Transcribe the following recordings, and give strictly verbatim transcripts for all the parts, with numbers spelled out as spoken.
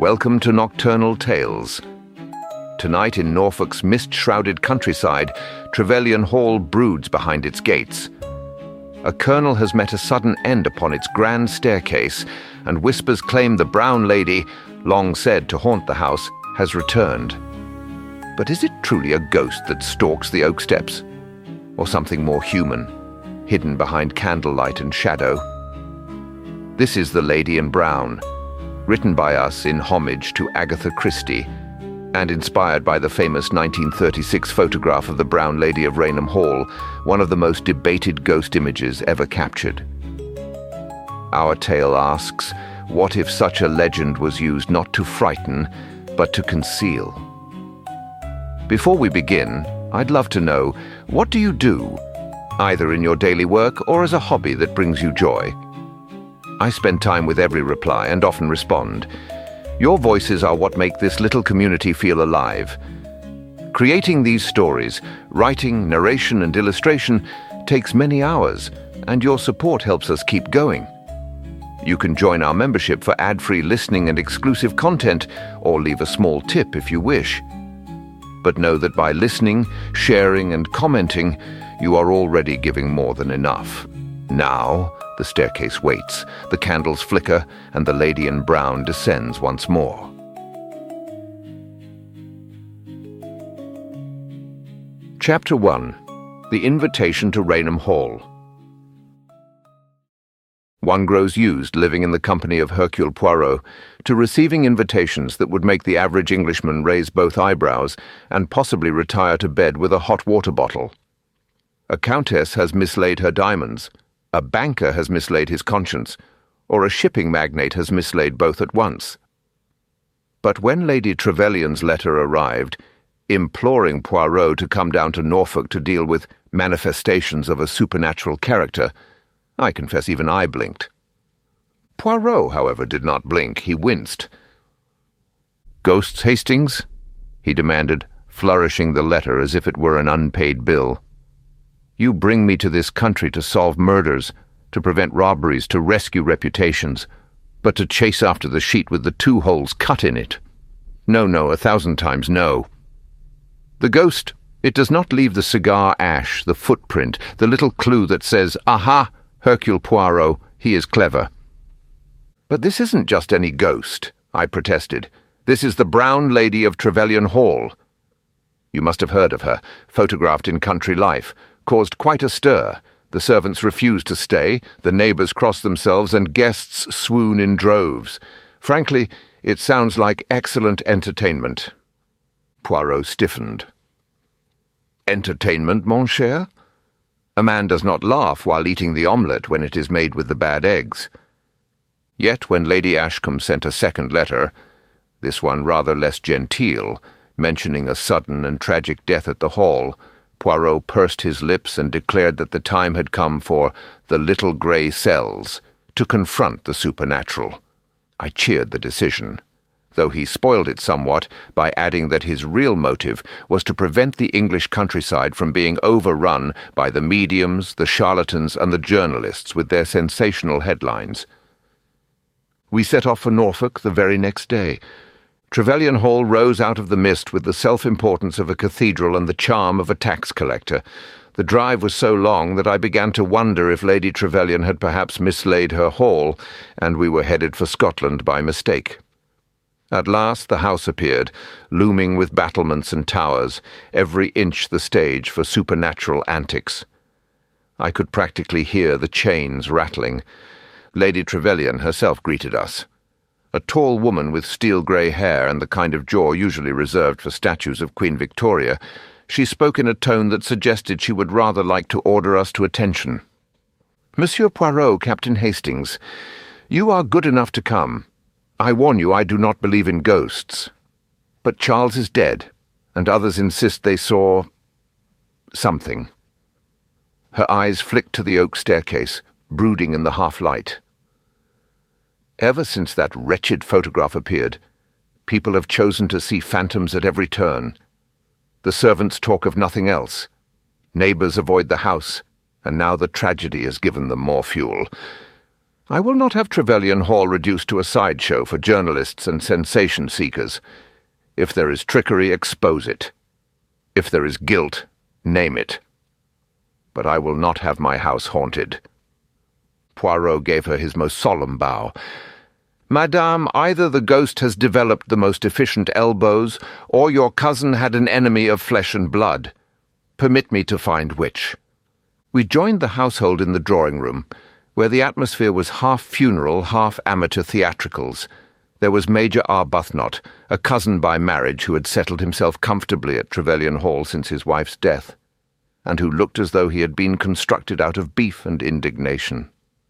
Welcome to Nocturnal Tales. Tonight in Norfolk's mist-shrouded countryside, Trevelyan Hall broods behind its gates. A colonel has met a sudden end upon its grand staircase, and whispers claim the brown lady, long said to haunt the house, has returned. But is it truly a ghost that stalks the oak steps? Or something more human, hidden behind candlelight and shadow? This is The Lady in Brown, written by us in homage to Agatha Christie, and inspired by the famous nineteen thirty-six photograph of the Brown Lady of Raynham Hall, one of the most debated ghost images ever captured. Our tale asks, what if such a legend was used not to frighten, but to conceal? Before we begin, I'd love to know, what do you do, either in your daily work or as a hobby that brings you joy? I spend time with every reply and often respond. Your voices are what make this little community feel alive. Creating these stories, writing, narration, and illustration takes many hours, and your support helps us keep going. You can join our membership for ad-free listening and exclusive content, or leave a small tip if you wish. But know that by listening, sharing, and commenting, you are already giving more than enough. Now, the staircase waits, the candles flicker, and the lady in brown descends once more. Chapter one. The Invitation to Raynham Hall. One grows used, living in the company of Hercule Poirot, to receiving invitations that would make the average Englishman raise both eyebrows and possibly retire to bed with a hot water bottle. A countess has mislaid her diamonds, a banker has mislaid his conscience, or a shipping magnate has mislaid both at once. But when Lady Trevelyan's letter arrived, imploring Poirot to come down to Norfolk to deal with manifestations of a supernatural character, I confess even I blinked. Poirot, however, did not blink. He winced. "Ghosts, Hastings?" he demanded, flourishing the letter as if it were an unpaid bill. "You bring me to this country to solve murders, to prevent robberies, to rescue reputations, but to chase after the sheet with the two holes cut in it. No, no, a thousand times no. The ghost, it does not leave the cigar ash, the footprint, the little clue that says, 'Aha, Hercule Poirot, he is clever.'" "But this isn't just any ghost," I protested. "This is the Brown Lady of Trevelyan Hall. You must have heard of her, photographed in Country Life, caused quite a stir. The servants refuse to stay, the neighbours cross themselves, and guests swoon in droves. Frankly, it sounds like excellent entertainment." Poirot stiffened. "Entertainment, mon cher? A man does not laugh while eating the omelette when it is made with the bad eggs." Yet when Lady Ashcombe sent a second letter, this one rather less genteel, mentioning a sudden and tragic death at the Hall, Poirot pursed his lips and declared that the time had come for the little grey cells to confront the supernatural. I cheered the decision, though he spoiled it somewhat by adding that his real motive was to prevent the English countryside from being overrun by the mediums, the charlatans, and the journalists with their sensational headlines. We set off for Norfolk the very next day. Trevelyan Hall rose out of the mist with the self-importance of a cathedral and the charm of a tax collector. The drive was so long that I began to wonder if Lady Trevelyan had perhaps mislaid her hall, and we were headed for Scotland by mistake. At last the house appeared, looming with battlements and towers, every inch the stage for supernatural antics. I could practically hear the chains rattling. Lady Trevelyan herself greeted us. A tall woman with steel-grey hair and the kind of jaw usually reserved for statues of Queen Victoria, she spoke in a tone that suggested she would rather like to order us to attention. "Monsieur Poirot, Captain Hastings, you are good enough to come. I warn you I do not believe in ghosts. But Charles is dead, and others insist they saw something." Her eyes flicked to the oak staircase, brooding in the half-light. "Ever since that wretched photograph appeared, people have chosen to see phantoms at every turn. The servants talk of nothing else. Neighbours avoid the house, and now the tragedy has given them more fuel. I will not have Trevelyan Hall reduced to a sideshow for journalists and sensation seekers. If there is trickery, expose it. If there is guilt, name it. But I will not have my house haunted. Poirot gave her his most solemn bow. Madame, either the ghost has developed the most efficient elbows, or your cousin had an enemy of flesh and blood. Permit me to find which. We joined the household in the drawing-room, where the atmosphere was half funeral, half amateur theatricals. There was Major Arbuthnot, a cousin by marriage who had settled himself comfortably at Trevelyan Hall since his wife's death, and who looked as though he had been constructed out of beef and indignation.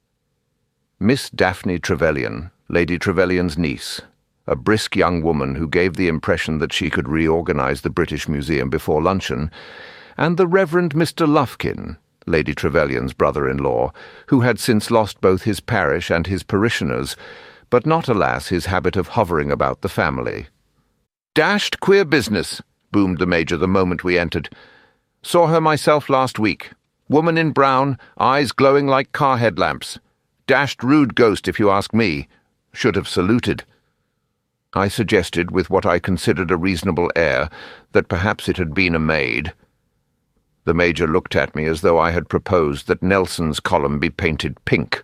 Miss Daphne Trevelyan, Lady Trevelyan's niece, a brisk young woman who gave the impression that she could reorganize the British Museum before luncheon, and the Reverend Mister Lufkin, Lady Trevelyan's brother-in-law, who had since lost both his parish and his parishioners, but not, alas, his habit of hovering about the family. "Dashed queer business," boomed the Major the moment we entered. "Saw her myself last week. Woman in brown, eyes glowing like car headlamps. Dashed rude ghost, if you ask me. Should have saluted." I suggested, with what I considered a reasonable air, that perhaps it had been a maid. The Major looked at me as though I had proposed that Nelson's column be painted pink.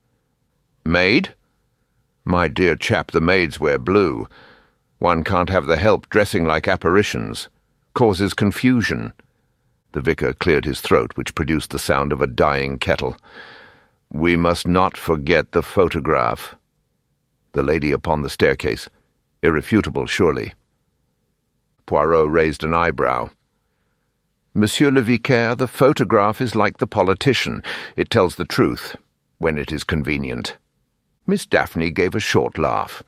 "Maid? My dear chap, the maids wear blue. One can't have the help dressing like apparitions. Causes confusion." The vicar cleared his throat, which produced the sound of a dying kettle. "We must not forget the photograph." The lady upon the staircase. Irrefutable, surely. Poirot raised an eyebrow. "Monsieur le Vicaire, the photograph is like the politician. It tells the truth, when it is convenient." Miss Daphne gave a short laugh.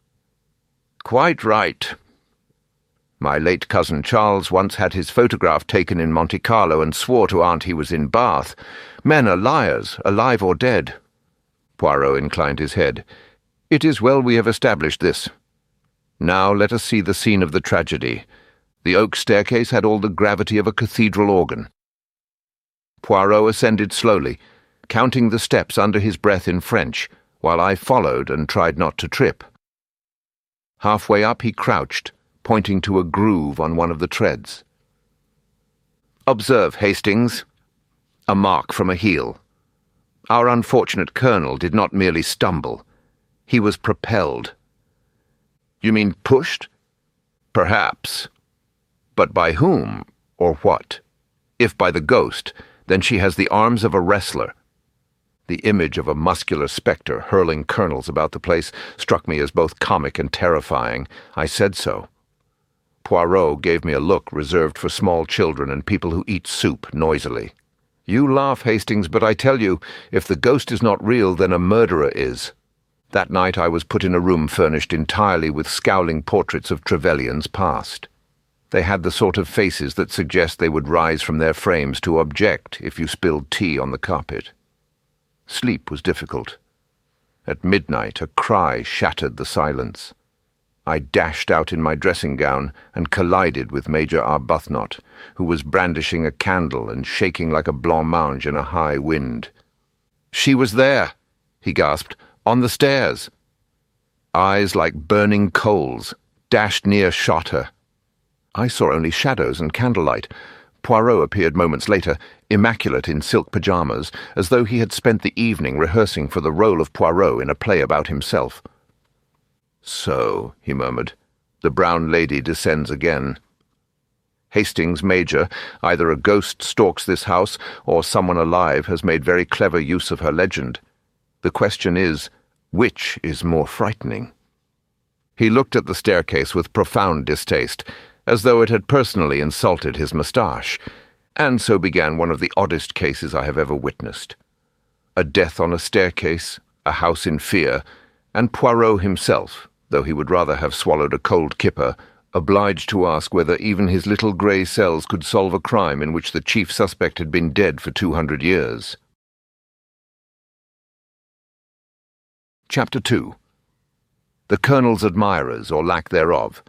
"Quite right. My late cousin Charles once had his photograph taken in Monte Carlo and swore to aunt he was in Bath. Men are liars, alive or dead." Poirot inclined his head. "It is well we have established this. Now let us see the scene of the tragedy. The oak staircase had all the gravity of a cathedral organ." Poirot ascended slowly, counting the steps under his breath in French, while I followed and tried not to trip. Halfway up he crouched, pointing to a groove on one of the treads. "Observe, Hastings. A mark from a heel. Our unfortunate colonel did not merely stumble. He was propelled." "You mean pushed?" "Perhaps. But by whom, or what? If by the ghost, then she has the arms of a wrestler." The image of a muscular spectre hurling kernels about the place struck me as both comic and terrifying. I said so. Poirot gave me a look reserved for small children and people who eat soup noisily. "You laugh, Hastings, but I tell you, if the ghost is not real, then a murderer is." That night I was put in a room furnished entirely with scowling portraits of Trevelyan's past. They had the sort of faces that suggest they would rise from their frames to object if you spilled tea on the carpet. Sleep was difficult. At midnight a cry shattered the silence. I dashed out in my dressing gown and collided with Major Arbuthnot, who was brandishing a candle and shaking like a blancmange in a high wind. "She was there," he gasped, "on the stairs." Eyes like burning coals. Dashed near shot her. I saw only shadows and candlelight. Poirot appeared moments later, immaculate in silk pyjamas, as though he had spent the evening rehearsing for the role of Poirot in a play about himself. "So," he murmured, "the brown lady descends again. Hastings, Major, either a ghost stalks this house, or someone alive has made very clever use of her legend. The question is, which is more frightening?" He looked at the staircase with profound distaste, as though it had personally insulted his moustache, and so began one of the oddest cases I have ever witnessed. A death on a staircase, a house in fear, and Poirot himself, though he would rather have swallowed a cold kipper, obliged to ask whether even his little grey cells could solve a crime in which the chief suspect had been dead for two hundred years. Chapter two. The Colonel's Admirers, or Lack Thereof.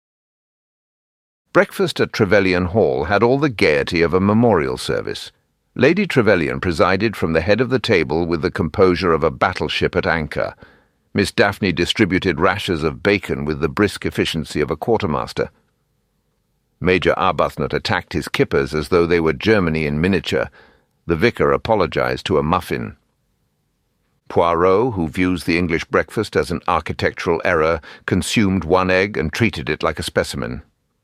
Breakfast at Trevelyan Hall had all the gaiety of a memorial service. Lady Trevelyan presided from the head of the table with the composure of a battleship at anchor. Miss Daphne distributed rashers of bacon with the brisk efficiency of a quartermaster. Major Arbuthnot attacked his kippers as though they were Germany in miniature. The vicar apologized to a muffin. Poirot, who views the English breakfast as an architectural error, consumed one egg and treated it like a specimen.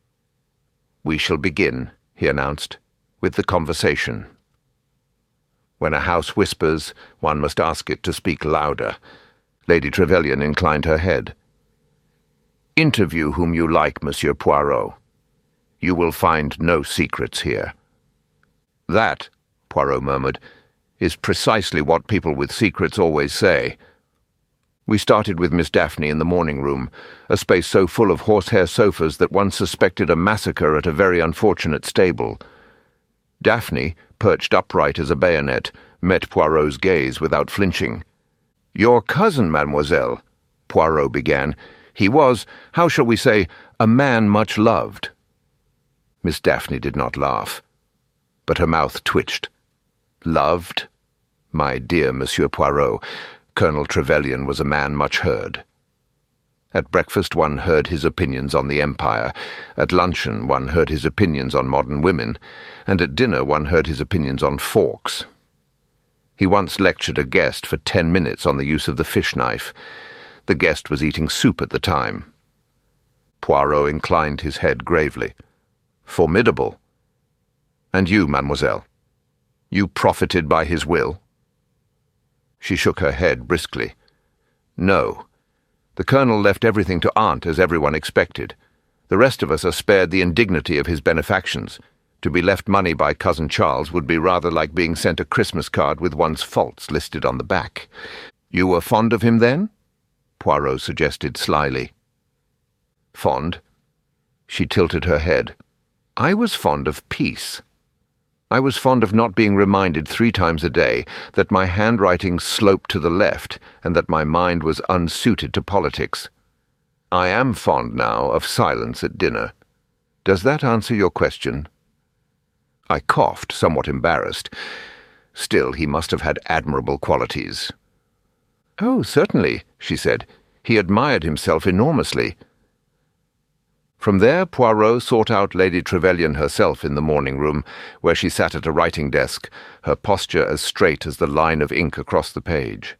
"We shall begin," he announced, "with the conversation. When a house whispers, one must ask it to speak louder." Lady Trevelyan inclined her head. "Interview whom you like, Monsieur Poirot. You will find no secrets here." "That," Poirot murmured, "is precisely what people with secrets always say." We started with Miss Daphne in the morning room, a space so full of horsehair sofas that one suspected a massacre at a very unfortunate stable. Daphne, perched upright as a bayonet, met Poirot's gaze without flinching. "Your cousin, mademoiselle," Poirot began. "He was, how shall we say, a man much loved." Miss Daphne did not laugh, but her mouth twitched. "Loved? My dear Monsieur Poirot, Colonel Trevelyan was a man much heard. At breakfast one heard his opinions on the Empire, at luncheon one heard his opinions on modern women, and at dinner one heard his opinions on forks. He once lectured a guest for ten minutes on the use of the fish knife. The guest was eating soup at the time." Poirot inclined his head gravely. "Formidable. And you, mademoiselle? You profited by his will?" She shook her head briskly. "No. The Colonel left everything to Aunt, as everyone expected. The rest of us are spared the indignity of his benefactions. To be left money by Cousin Charles would be rather like being sent a Christmas card with one's faults listed on the back." "You were fond of him, then?" Poirot suggested slyly. "Fond?" She tilted her head. "I was fond of peace. I was fond of not being reminded three times a day that my handwriting sloped to the left and that my mind was unsuited to politics. I am fond now of silence at dinner. Does that answer your question?" I coughed, somewhat embarrassed. Still, he must have had admirable qualities. "Oh, certainly," she said. "He admired himself enormously." From there Poirot sought out Lady Trevelyan herself in the morning room, where she sat at a writing desk, her posture as straight as the line of ink across the page.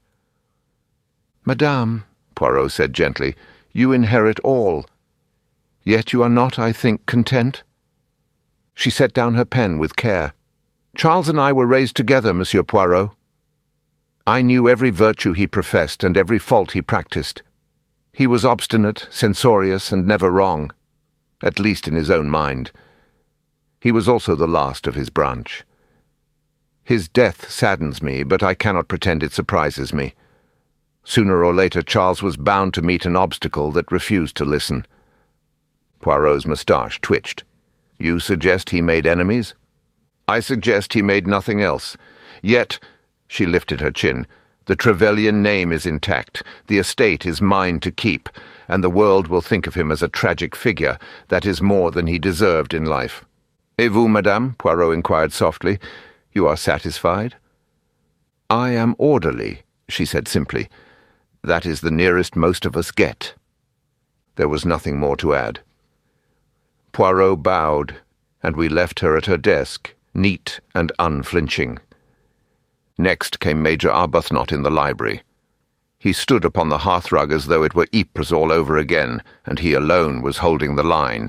"Madame," Poirot said gently, "you inherit all. Yet you are not, I think, content?" She set down her pen with care. "Charles and I were raised together, Monsieur Poirot. I knew every virtue he professed and every fault he practiced. He was obstinate, censorious, and never wrong, at least in his own mind. He was also the last of his branch. His death saddens me, but I cannot pretend it surprises me. Sooner or later Charles was bound to meet an obstacle that refused to listen." Poirot's moustache twitched. "You suggest he made enemies?" "I suggest he made nothing else. Yet," she lifted her chin, "the Trevelyan name is intact, the estate is mine to keep, and the world will think of him as a tragic figure. That is more than he deserved in life." "Et vous, madame?" Poirot inquired softly. "You are satisfied?" "I am orderly," she said simply. "That is the nearest most of us get." There was nothing more to add. Poirot bowed, and we left her at her desk, neat and unflinching. Next came Major Arbuthnot in the library. He stood upon the hearthrug as though it were Ypres all over again, and he alone was holding the line.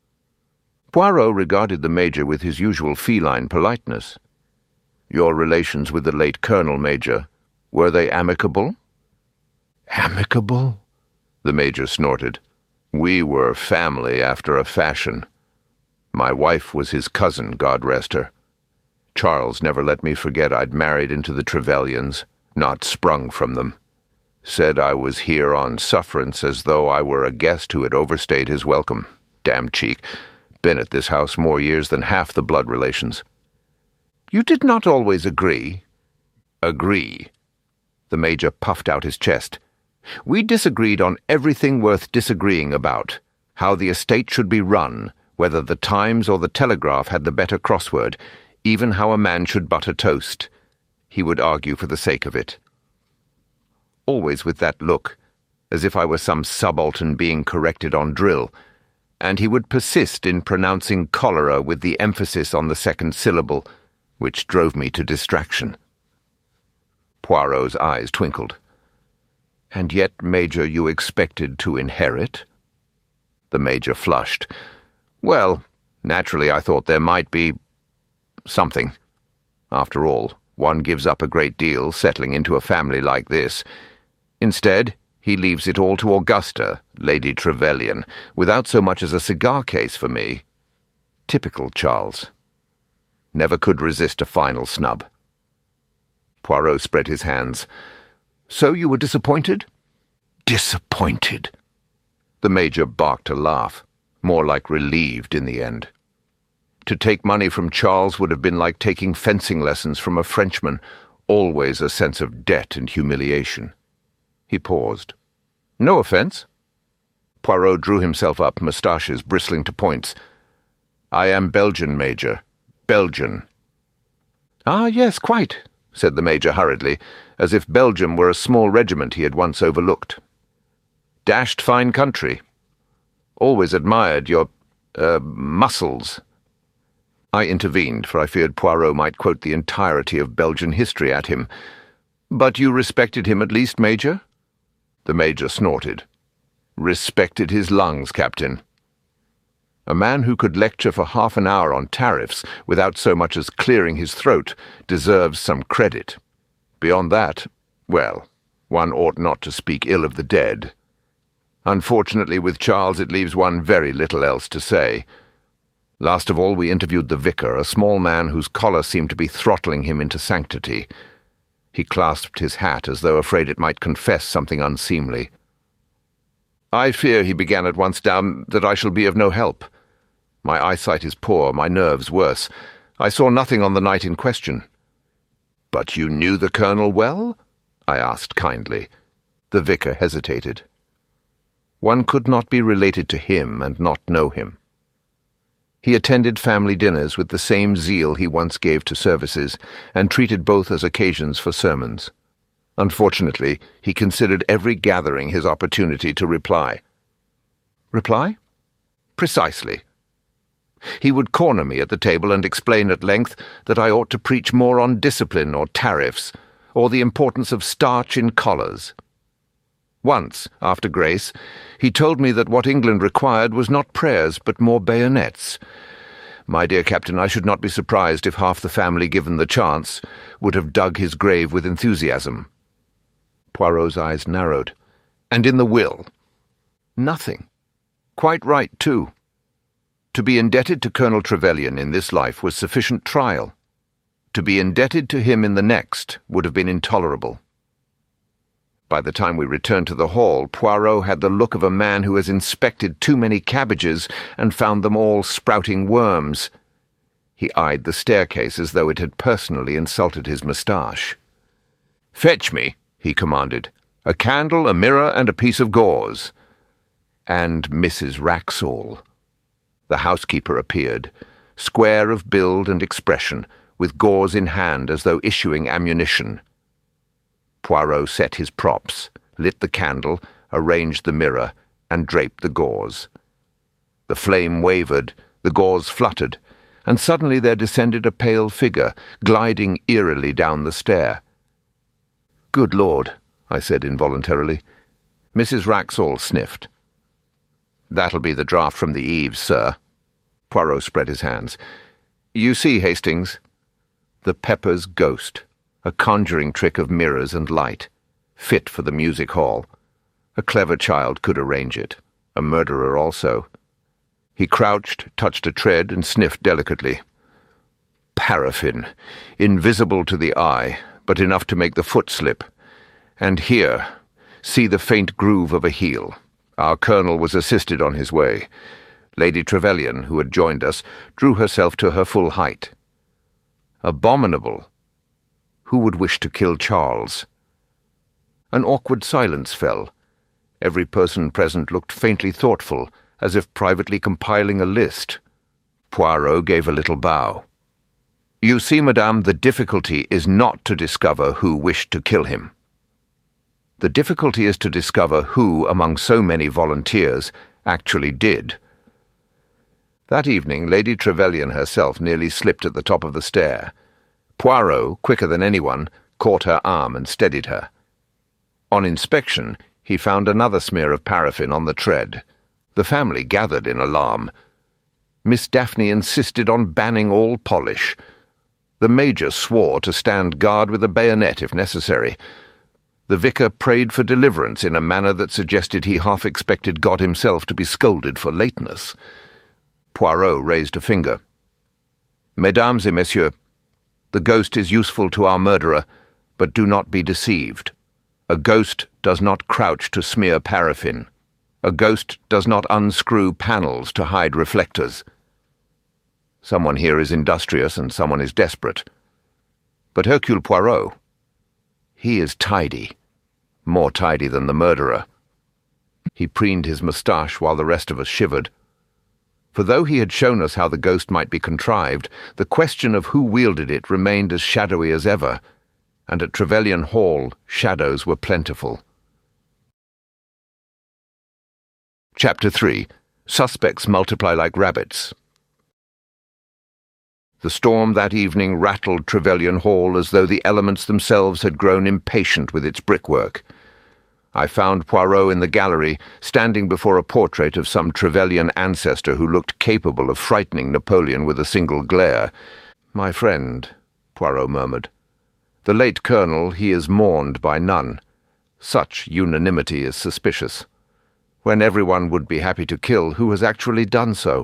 Poirot regarded the Major with his usual feline politeness. "Your relations with the late Colonel, Major, were they amicable?" "Amicable?" the Major snorted. "We were family after a fashion. My wife was his cousin, God rest her. Charles never let me forget I'd married into the Trevelyans, not sprung from them. Said I was here on sufferance as though I were a guest who had overstayed his welcome. Damn cheek. Been at this house more years than half the blood relations." "You did not always agree." "Agree?" The Major puffed out his chest. "We disagreed on everything worth disagreeing about. How the estate should be run, whether the Times or the Telegraph had the better crossword. even how a man should butter toast. He would argue for the sake of it. Always with that look, as if I were some subaltern being corrected on drill, and he would persist in pronouncing cholera with the emphasis on the second syllable, which drove me to distraction. Poirot's eyes twinkled. "And yet, Major, you expected to inherit?" The Major flushed. "Well, naturally I thought there might be something. After all, one gives up a great deal settling into a family like this. Instead, he leaves it all to Augusta, Lady Trevelyan, without so much as a cigar case for me. Typical Charles. Never could resist a final snub." Poirot spread his hands. "So you were disappointed?" "Disappointed?" The Major barked a laugh, more like relieved in the end. To take money from Charles would have been like taking fencing lessons from a Frenchman, always a sense of debt and humiliation. He paused. "No offence." Poirot drew himself up, moustaches bristling to points. "I am Belgian, Major. Belgian." "Ah, yes, quite," said the Major hurriedly, as if Belgium were a small regiment he had once overlooked. "Dashed fine country. Always admired your, er, uh, muscles." I intervened, for I feared Poirot might quote the entirety of Belgian history at him. "But you respected him at least, Major?" The Major snorted. "Respected his lungs, Captain." A man who could lecture for half an hour on tariffs without so much as clearing his throat deserves some credit. Beyond that, well, one ought not to speak ill of the dead. Unfortunately, with Charles it leaves one very little else to say. Last of all we interviewed the vicar, a small man whose collar seemed to be throttling him into sanctity. He clasped his hat as though afraid it might confess something unseemly. "I fear," he began at once, "down that I shall be of no help. My eyesight is poor, my nerves worse. I saw nothing on the night in question." "But you knew the Colonel well?" I asked kindly. The vicar hesitated. One could not be related to him and not know him. He attended family dinners with the same zeal he once gave to services, and treated both as occasions for sermons. Unfortunately, he considered every gathering his opportunity to reply. Reply? Precisely. He would corner me at the table and explain at length that I ought to preach more on discipline or tariffs, or the importance of starch in collars. Once, after grace, he told me that what England required was not prayers but more bayonets. My dear Captain, I should not be surprised if half the family, given the chance, would have dug his grave with enthusiasm. Poirot's eyes narrowed. "And in the will?" "Nothing. Quite right, too. To be indebted to Colonel Trevelyan in this life was sufficient trial. To be indebted to him in the next would have been intolerable." By the time we returned to the hall, Poirot had the look of a man who has inspected too many cabbages and found them all sprouting worms. He eyed the staircase as though it had personally insulted his moustache. "Fetch me," he commanded, "a candle, a mirror, and a piece of gauze." And Missus Wraxall. The housekeeper appeared, square of build and expression, with gauze in hand as though issuing ammunition. Poirot set his props, lit the candle, arranged the mirror, and draped the gauze. The flame wavered, the gauze fluttered, and suddenly there descended a pale figure, gliding eerily down the stair. "Good Lord," I said involuntarily. Missus Wraxall sniffed. "That'll be the draught from the eaves, sir." Poirot spread his hands. "You see, Hastings, the Pepper's ghost. A conjuring trick of mirrors and light, fit for the music hall. A clever child could arrange it, a murderer also." He crouched, touched a tread, and sniffed delicately. "Paraffin, invisible to the eye, but enough to make the foot slip. And here, see the faint groove of a heel. Our colonel was assisted on his way. Lady Trevelyan, who had joined us, drew herself to her full height. Abominable. Who would wish to kill Charles?" An awkward silence fell. Every person present looked faintly thoughtful, as if privately compiling a list. Poirot gave a little bow. You see, madame, the difficulty is not to discover who wished to kill him. The difficulty is to discover who, among so many volunteers, actually did. That evening, Lady Trevelyan herself nearly slipped at the top of the stair. Poirot, quicker than anyone, caught her arm and steadied her. On inspection, he found another smear of paraffin on the tread. The family gathered in alarm. Miss Daphne insisted on banning all polish. The Major swore to stand guard with a bayonet if necessary. The vicar prayed for deliverance in a manner that suggested he half expected God himself to be scolded for lateness. Poirot raised a finger. Mesdames et messieurs, the ghost is useful to our murderer, but do not be deceived. A ghost does not crouch to smear paraffin. A ghost does not unscrew panels to hide reflectors. Someone here is industrious and someone is desperate. But Hercule Poirot, he is tidy, more tidy than the murderer. He preened his moustache while the rest of us shivered. For though he had shown us how the ghost might be contrived, the question of who wielded it remained as shadowy as ever, and at Trevelyan Hall shadows were plentiful. Chapter three. Suspects multiply like rabbits. The storm that evening rattled Trevelyan Hall as though the elements themselves had grown impatient with its brickwork. I found Poirot in the gallery, standing before a portrait of some Trevelyan ancestor who looked capable of frightening Napoleon with a single glare. "My friend," Poirot murmured. "The late colonel, he is mourned by none. Such unanimity is suspicious. When everyone would be happy to kill, who has actually done so?"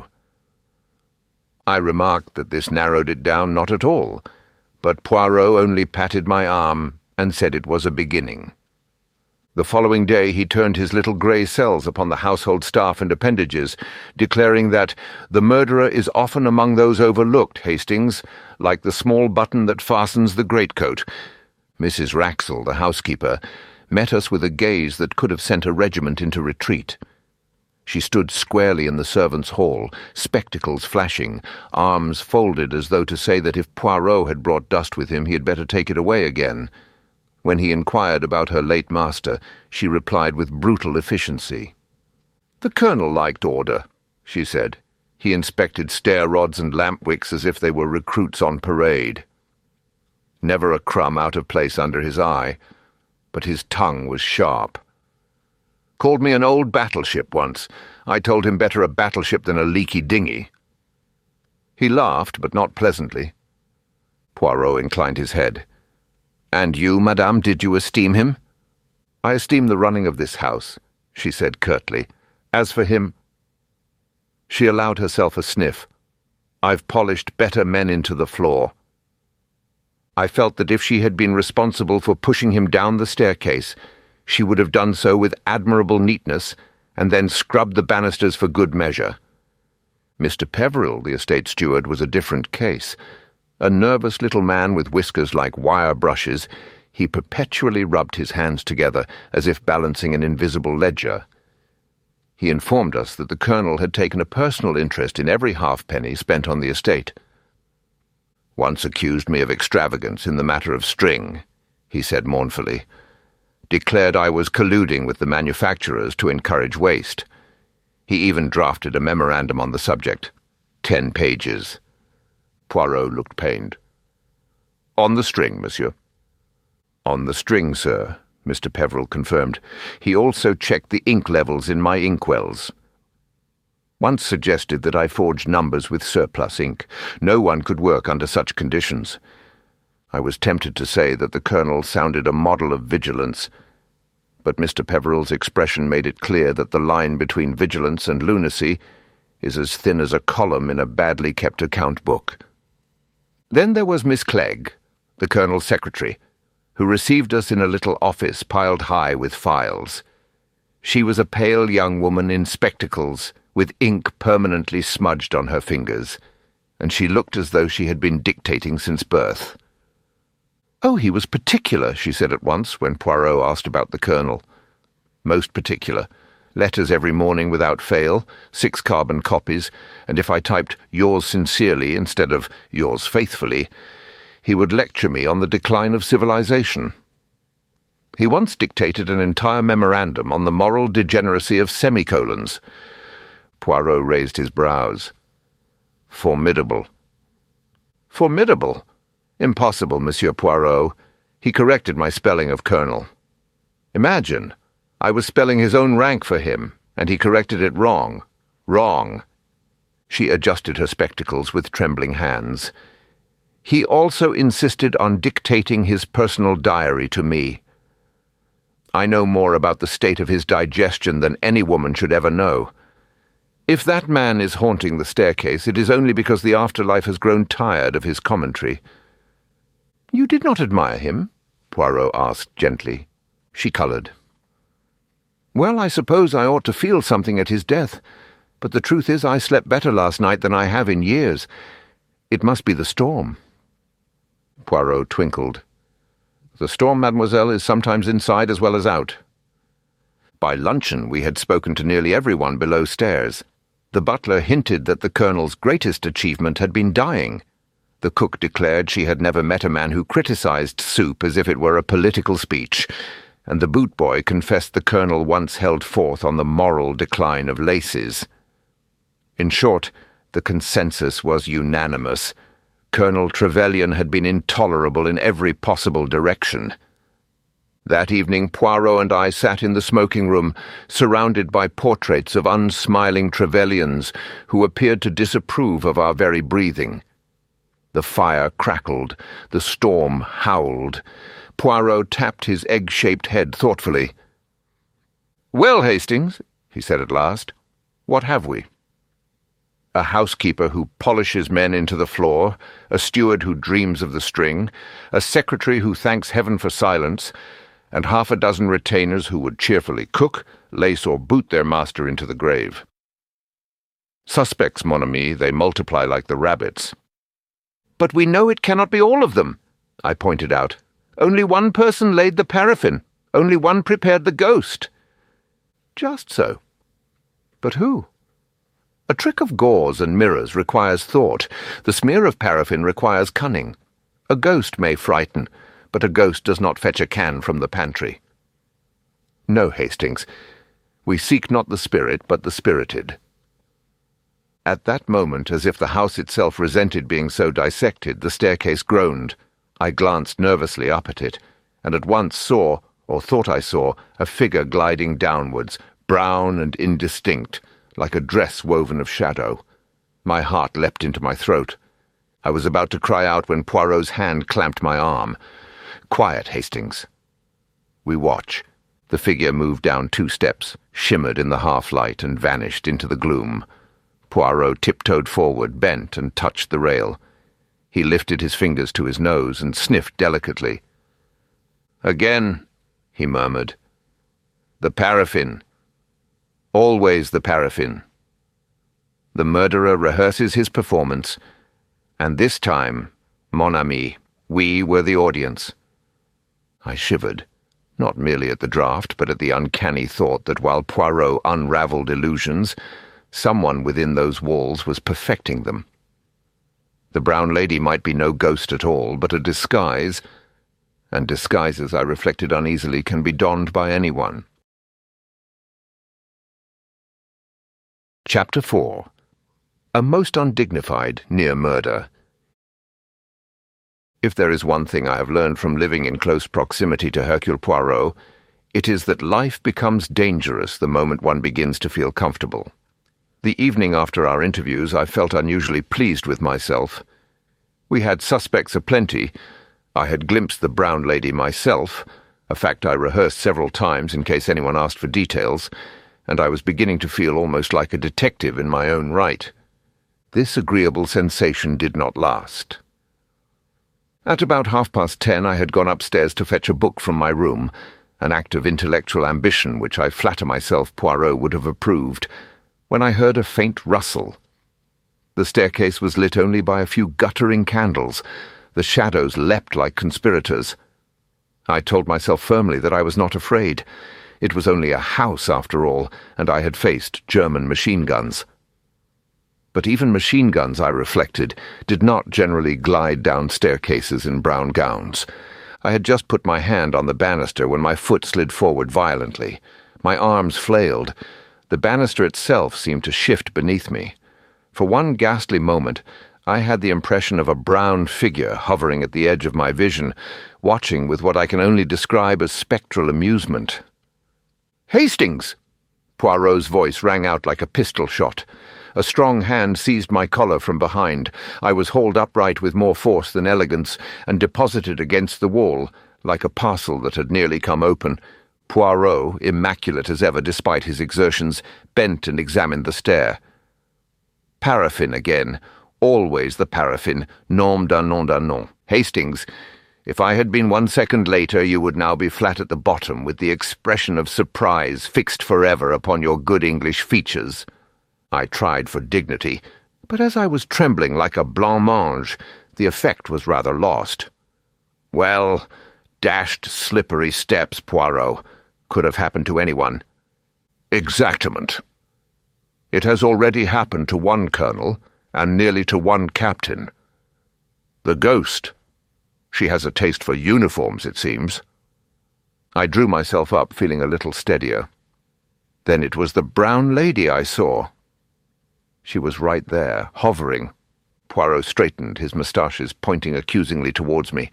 I remarked that this narrowed it down not at all, but Poirot only patted my arm and said it was a beginning. The following day he turned his little grey cells upon the household staff and appendages, declaring that the murderer is often among those overlooked, Hastings, like the small button that fastens the greatcoat. Missus Wraxall, the housekeeper, met us with a gaze that could have sent a regiment into retreat. She stood squarely in the servants' hall, spectacles flashing, arms folded as though to say that if Poirot had brought dust with him he had better take it away again. When he inquired about her late master, she replied with brutal efficiency. "The colonel liked order," she said. "He inspected stair-rods and lamp-wicks as if they were recruits on parade. Never a crumb out of place under his eye, but his tongue was sharp. Called me an old battleship once. I told him better a battleship than a leaky dinghy." He laughed, but not pleasantly. Poirot inclined his head. "And you, madame, did you esteem him?" "I esteem the running of this house," she said curtly. "As for him—" She allowed herself a sniff. "I've polished better men into the floor." I felt that if she had been responsible for pushing him down the staircase, she would have done so with admirable neatness, and then scrubbed the banisters for good measure. Mister Peveril, the estate steward, was a different case. A nervous little man with whiskers like wire brushes, he perpetually rubbed his hands together as if balancing an invisible ledger. He informed us that the colonel had taken a personal interest in every halfpenny spent on the estate. "Once accused me of extravagance in the matter of string," he said mournfully. "Declared I was colluding with the manufacturers to encourage waste. He even drafted a memorandum on the subject. Ten pages." Poirot looked pained. "On the string, monsieur?" "On the string, sir," Mister Peveril confirmed. "He also checked the ink levels in my inkwells. Once suggested that I forged numbers with surplus ink. No one could work under such conditions. I was tempted to say that the colonel sounded a model of vigilance, but Mister Peveril's expression made it clear that the line between vigilance and lunacy is as thin as a column in a badly kept account book. Then there was Miss Clegg, the colonel's secretary, who received us in a little office piled high with files. She was a pale young woman in spectacles, with ink permanently smudged on her fingers, and she looked as though she had been dictating since birth. "Oh, he was particular," she said at once, when Poirot asked about the colonel. "Most particular. letters every morning without fail, six carbon copies, and if I typed yours sincerely instead of yours faithfully, he would lecture me on the decline of civilization. He once dictated an entire memorandum on the moral degeneracy of semicolons. Poirot raised his brows. Formidable. Formidable? Impossible, Monsieur Poirot. He corrected my spelling of colonel. Imagine, I was spelling his own rank for him, and he corrected it wrong. Wrong. She adjusted her spectacles with trembling hands. He also insisted on dictating his personal diary to me. I know more about the state of his digestion than any woman should ever know. If that man is haunting the staircase, it is only because the afterlife has grown tired of his commentary. You did not admire him? Poirot asked gently. She coloured. Well, I suppose I ought to feel something at his death, but the truth is I slept better last night than I have in years. It must be the storm. Poirot twinkled. The storm, mademoiselle, is sometimes inside as well as out. By luncheon we had spoken to nearly everyone below stairs. The butler hinted that the colonel's greatest achievement had been dying. The cook declared she had never met a man who criticised soup as if it were a political speech, and the boot boy confessed the colonel once held forth on the moral decline of laces. In short, the consensus was unanimous. Colonel Trevelyan had been intolerable in every possible direction. That evening Poirot and I sat in the smoking room, surrounded by portraits of unsmiling Trevelyans who appeared to disapprove of our very breathing. The fire crackled, the storm howled. Poirot tapped his egg-shaped head thoughtfully. "Well, Hastings," he said at last, "what have we? A housekeeper who polishes men into the floor, a steward who dreams of the string, a secretary who thanks heaven for silence, and half a dozen retainers who would cheerfully cook, lace or boot their master into the grave. Suspects, mon ami, they multiply like the rabbits." "But we know it cannot be all of them," I pointed out. "Only one person laid the paraffin. Only one prepared the ghost." "Just so. But who? A trick of gauze and mirrors requires thought. The smear of paraffin requires cunning. A ghost may frighten, but a ghost does not fetch a can from the pantry. No, Hastings, we seek not the spirit, but the spirited." At that moment, as if the house itself resented being so dissected, the staircase groaned. I glanced nervously up at it, and at once saw, or thought I saw, a figure gliding downwards, brown and indistinct, like a dress woven of shadow. My heart leapt into my throat. I was about to cry out when Poirot's hand clamped my arm. "Quiet, Hastings." We watch. The figure moved down two steps, shimmered in the half-light, and vanished into the gloom. Poirot tiptoed forward, bent, and touched the rail. He lifted his fingers to his nose and sniffed delicately. "Again," he murmured. "The paraffin. Always the paraffin." The murderer rehearses his performance, and this time, mon ami, we were the audience. I shivered, not merely at the draught, but at the uncanny thought that while Poirot unravelled illusions, someone within those walls was perfecting them. The brown lady might be no ghost at all, but a disguise, and disguises, I reflected uneasily, can be donned by anyone. Chapter four. A most undignified near murder. If there is one thing I have learned from living in close proximity to Hercule Poirot, it is that life becomes dangerous the moment one begins to feel comfortable. The evening after our interviews, I felt unusually pleased with myself. We had suspects aplenty. I had glimpsed the brown lady myself, a fact I rehearsed several times in case anyone asked for details, and I was beginning to feel almost like a detective in my own right. This agreeable sensation did not last. At about half-past ten I had gone upstairs to fetch a book from my room, an act of intellectual ambition which I flatter myself Poirot would have approved, when I heard a faint rustle. The staircase was lit only by a few guttering candles. The shadows leapt like conspirators. I told myself firmly that I was not afraid. It was only a house, after all, and I had faced German machine guns. But even machine guns, I reflected, did not generally glide down staircases in brown gowns. I had just put my hand on the banister when my foot slid forward violently. My arms flailed. The banister itself seemed to shift beneath me. For one ghastly moment, I had the impression of a brown figure hovering at the edge of my vision, watching with what I can only describe as spectral amusement. "Hastings!" Poirot's voice rang out like a pistol shot. A strong hand seized my collar from behind. I was hauled upright with more force than elegance, and deposited against the wall, like a parcel that had nearly come open. Poirot, immaculate as ever despite his exertions, bent and examined the stair. Paraffin again. Always the paraffin. Nom d'un nom d'un nom. Hastings, if I had been one second later, you would now be flat at the bottom, with the expression of surprise fixed forever upon your good English features. I tried for dignity, but as I was trembling like a blancmange, the effect was rather lost. Well, dashed slippery steps, Poirot. Could have happened to anyone. Exactement. It has already happened to one colonel, and nearly to one captain. The ghost. She has a taste for uniforms, it seems. I drew myself up, feeling a little steadier. Then it was the brown lady I saw. She was right there, hovering. Poirot straightened, his moustaches pointing accusingly towards me.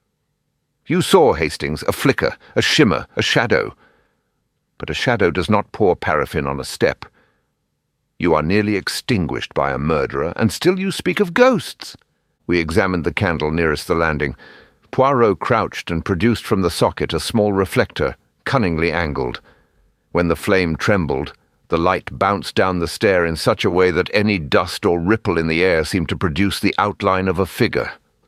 You saw, Hastings, a flicker, a shimmer, a shadow. But a shadow does not pour paraffin on a step. You are nearly extinguished by a murderer, and still you speak of ghosts. We examined the candle nearest the landing. Poirot crouched and produced from the socket a small reflector, cunningly angled. When the flame trembled, the light bounced down the stair in such a way that any dust or ripple in the air seemed to produce the outline of a figure.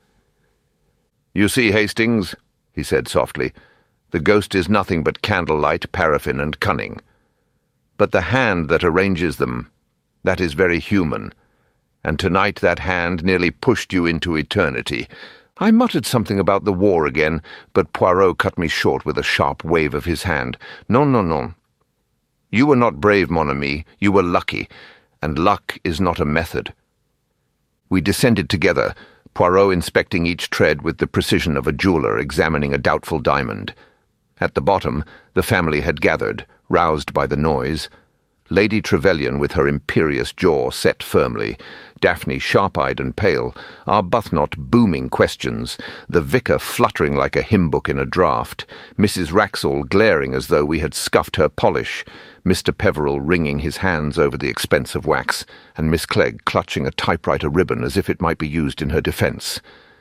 "You see, Hastings," he said softly, "the ghost is nothing but candlelight, paraffin, and cunning. But the hand that arranges them, that is very human. And tonight that hand nearly pushed you into eternity." I muttered something about the war again, but Poirot cut me short with a sharp wave of his hand. "Non, non, non. You were not brave, mon ami, you were lucky, and luck is not a method." We descended together, Poirot inspecting each tread with the precision of a jeweller examining a doubtful diamond. At the bottom, the family had gathered, roused by the noise. Lady Trevelyan with her imperious jaw set firmly, Daphne sharp-eyed and pale, Arbuthnot booming questions, the vicar fluttering like a hymn-book in a draught, Missus Wraxall glaring as though we had scuffed her polish, Mister Peveril wringing his hands over the expense of wax, and Miss Clegg clutching a typewriter ribbon as if it might be used in her defence.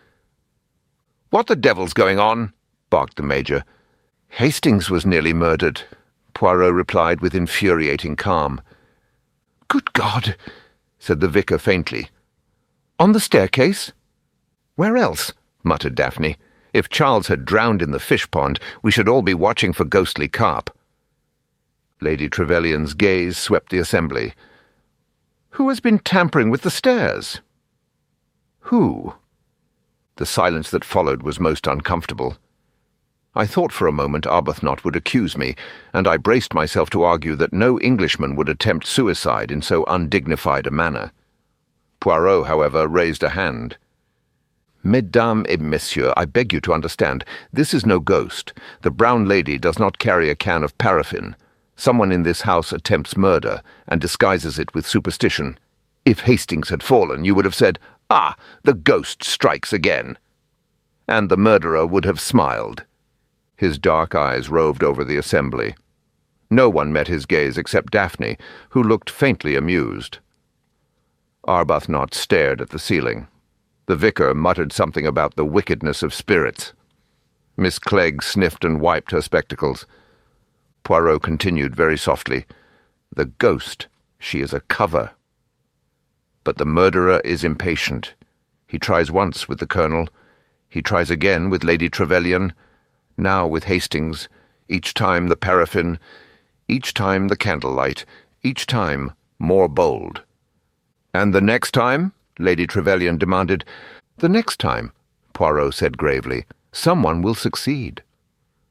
"What the devil's going on?" barked the Major. "Hastings was nearly murdered," Poirot replied with infuriating calm. "Good God!" said the vicar faintly. "On the staircase?" "Where else?" muttered Daphne. "If Charles had drowned in the fish pond, we should all be watching for ghostly carp." Lady Trevelyan's gaze swept the assembly. "Who has been tampering with the stairs?" "Who?" The silence that followed was most uncomfortable. I thought for a moment Arbuthnot would accuse me, and I braced myself to argue that no Englishman would attempt suicide in so undignified a manner. Poirot, however, raised a hand. "Mesdames et messieurs, I beg you to understand, this is no ghost. The brown lady does not carry a can of paraffin. Someone in this house attempts murder, and disguises it with superstition. If Hastings had fallen, you would have said, 'Ah, the ghost strikes again.' And the murderer would have smiled." His dark eyes roved over the assembly. No one met his gaze except Daphne, who looked faintly amused. Arbuthnot stared at the ceiling. The vicar muttered something about the wickedness of spirits. Miss Clegg sniffed and wiped her spectacles. Poirot continued very softly, "The ghost, she is a cover. But the murderer is impatient. He tries once with the colonel. He tries again with Lady Trevelyan. Now with Hastings, each time the paraffin, each time the candlelight, each time more bold." "And the next time?" Lady Trevelyan demanded. "The next time," Poirot said gravely, "someone will succeed."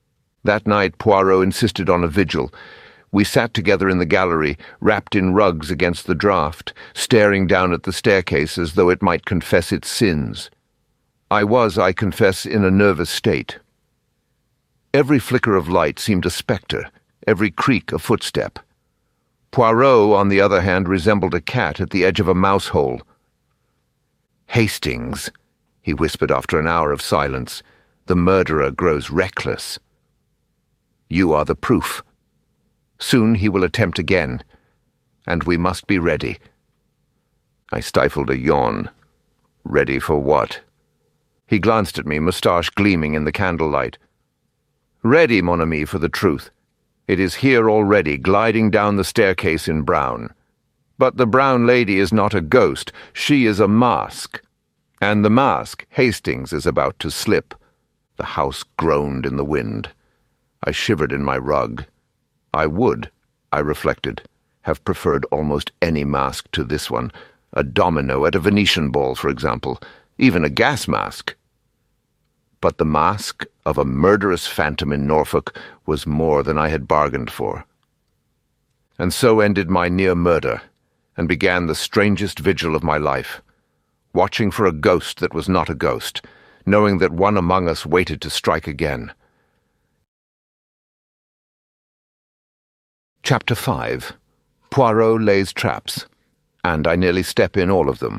That night Poirot insisted on a vigil. We sat together in the gallery, wrapped in rugs against the draught, staring down at the staircase as though it might confess its sins. I was, I confess, in a nervous state. Every flicker of light seemed a spectre, every creak a footstep. Poirot, on the other hand, resembled a cat at the edge of a mouse-hole. "Hastings," he whispered after an hour of silence, "the murderer grows reckless. You are the proof. Soon he will attempt again, and we must be ready." I stifled a yawn. Ready for what? He glanced at me, moustache gleaming in the candlelight. "Ready, mon ami, for the truth. It is here already, gliding down the staircase in brown. But the brown lady is not a ghost, she is a mask. And the mask, Hastings, is about to slip." The house groaned in the wind. I shivered in my rug. I would, I reflected, have preferred almost any mask to this one. A domino at a Venetian ball, for example. Even a gas mask. But the mask of a murderous phantom in Norfolk was more than I had bargained for. And so ended my near murder, and began the strangest vigil of my life, watching for a ghost that was not a ghost, knowing that one among us waited to strike again. Chapter five. Poirot lays traps, and I nearly step in all of them.